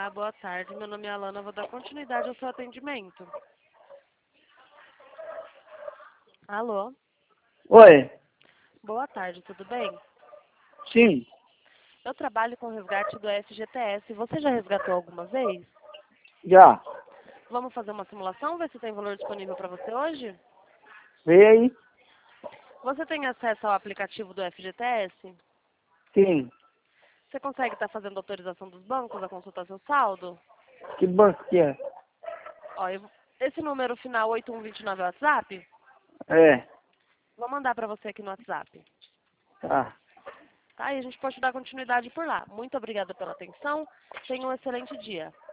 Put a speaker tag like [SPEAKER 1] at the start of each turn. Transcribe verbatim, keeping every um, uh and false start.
[SPEAKER 1] Olá, boa tarde. Meu nome é Alana, vou dar continuidade ao seu atendimento. Alô?
[SPEAKER 2] Oi,
[SPEAKER 1] Boa tarde, tudo bem?
[SPEAKER 2] sim,
[SPEAKER 1] Eu trabalho com resgate do F G T S. Você já resgatou alguma vez?
[SPEAKER 2] já.
[SPEAKER 1] Vamos fazer uma simulação, ver se tem valor disponível para você hoje?
[SPEAKER 2] Vê aí?
[SPEAKER 1] Você tem acesso ao aplicativo do F G T S?
[SPEAKER 2] Sim.
[SPEAKER 1] Você consegue estar fazendo autorização dos bancos a consultar seu saldo?
[SPEAKER 2] Que banco que é?
[SPEAKER 1] Ó, eu- esse número final oito um dois nove é o WhatsApp?
[SPEAKER 2] É,
[SPEAKER 1] Vou mandar para você aqui no WhatsApp.
[SPEAKER 2] tá.
[SPEAKER 1] Tá? E a gente pode dar continuidade por lá. Muito obrigada pela atenção. Tenha um excelente dia.